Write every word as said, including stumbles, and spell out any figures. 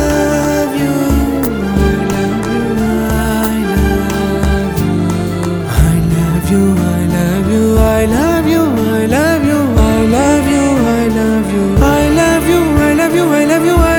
love you, I love you, I love you, I love you, I love you, I love you, I love you, I love you, I love you, I love you, I love you, I love you, I